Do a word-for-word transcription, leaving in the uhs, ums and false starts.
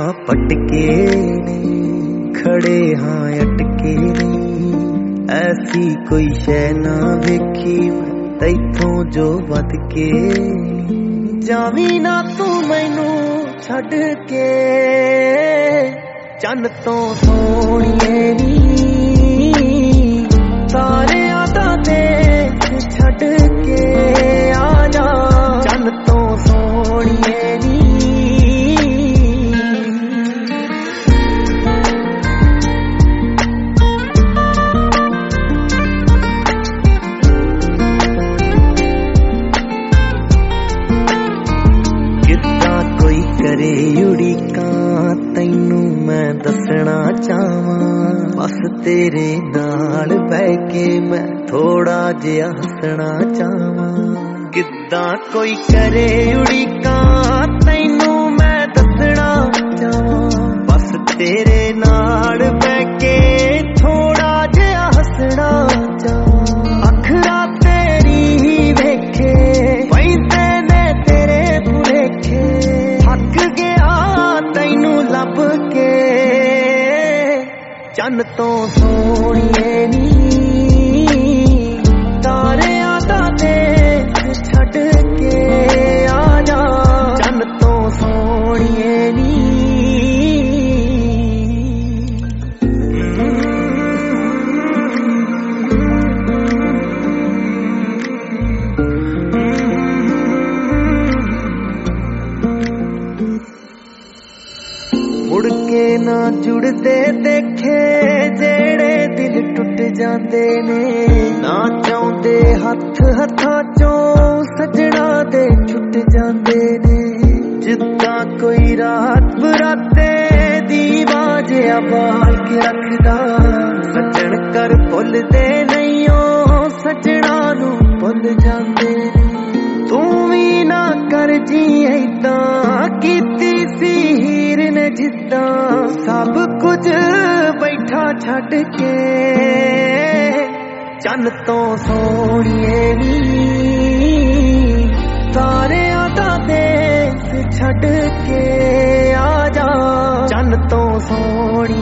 पटके ने खड़े हाँ अटके नहीं ऐसी कोई शै ना वेखी मैं तैथों जो वध के जावी ना तू मैनू छड्ड के चन्न तो सोहणीए नी सारे आदा देख छड्ड के आ जा चन्न तो सोहणीए नी करे उड़ीकां तैनू मैं दसना चाहवां बस तेरे नाल बह के मैं थोड़ा जिहा हसना चाहवां किद्दां कोई करे उड़ीकां तैनू मैं दसना चाहवां बस तेरे नाल बह के थोड़ा जिहा हसना चाहवां अखरा तेरी वेखे पैंदे ने तेरे भुलेखे थक गया तैनू लब के चन्न तो सोहणीए नी तारे आदा देख छड्ड के आ जा चन्न तो सोहणीए नी मुड़ के ना जुड़दे देखे जेड़े दिल टुट जांदे ने ना चाहुंदे हथ हथां चों सजना दे छुट जांदे ने जिद्दां कोई रात बराते दीवा जिहा बाल के रखदा सजण कर भुलदे नहीं ओ सजना नूं भुल जांदे ने तू भी ना कर जी ऐदां कीती सी हीर ने जिद्दां सब कुछ बैठा छड्ड के चन्न तो सोहणीए नी सारे आदा देख छड्ड के आ जा चन्न तो सोहणीए